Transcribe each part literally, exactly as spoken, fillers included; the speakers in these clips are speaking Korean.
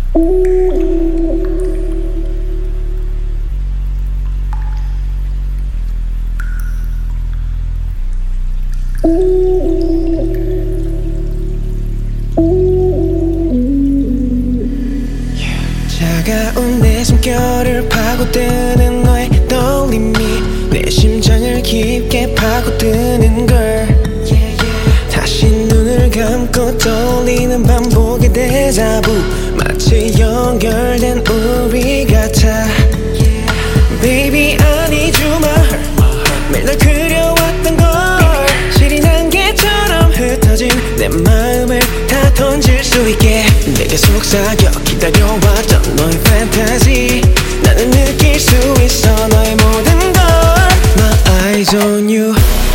차가운 내 숨결을 파고드는 너의 떨림이 내 심장을 깊게 파고드는 걸 yeah, yeah. 다시 눈을 감고 떠올리는 반복의 데자부 마치 연결된 우리 같아 yeah. Baby I need you my heart 매일 널 그려왔던 걸 시린 안개처럼 흩어진 내 마음을 다 던질 수 있게 내게 속삭여 기다려왔던 너의 fantasy 나는 느낄 수 있어 너의 모든 걸 My eyes on you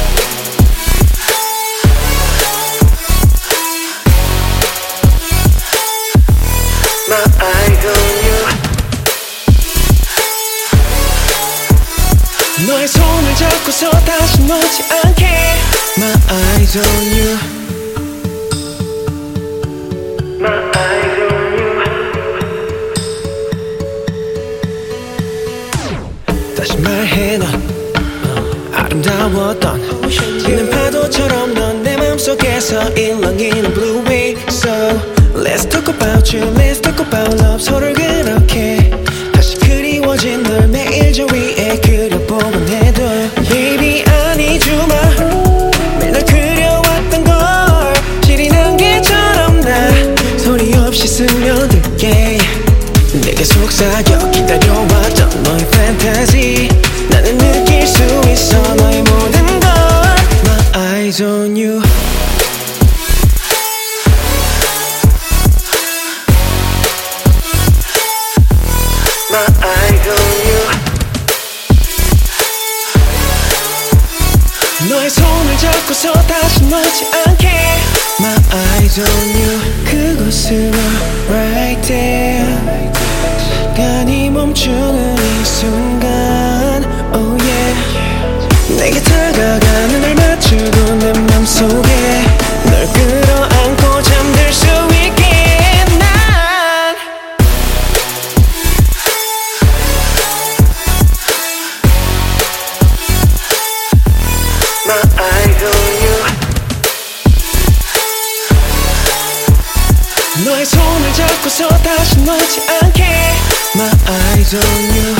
My eyes on you 너의 손을 잡고서 다시 놓지 않게 My eyes on you My eyes on you 다시 말해 넌 어, 아름다웠던 지는 파도처럼 넌 내 맘속에서 일렁이는 blue wave So let's talk about you Let's talk about love 서로를 그렇게 다시 그리워진 널 매일 저 위에 그려보곤 해도 Baby I need you my 매일 널 그려왔던 걸 시린 안개처럼 나 소리 없이 스며들게 내게 속삭여 기다려왔던 너의 fantasy 나는 느낄 수 있어 너의 모든 걸 My eyes on you My eyes on you 너의 손을 잡고서 다시 놓지 않게 My eyes on you 그곳으로 right there 시간이 멈추는 이 순간 Oh yeah 내게 다가가 눈을 맞추고 내 맘속에 널 끌어안고 잠들 수 있게 난 My eyes on you 너의 손을 잡고서 다시 놓지 않게 My eyes on you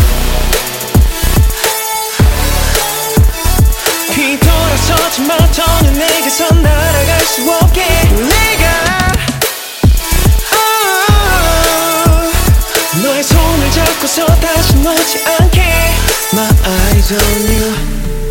뒤돌아서지만 더는 내게서 날아갈 수 없게 내가 oh, 너의 손을 잡고서 다시 놓지 않게 My eyes on you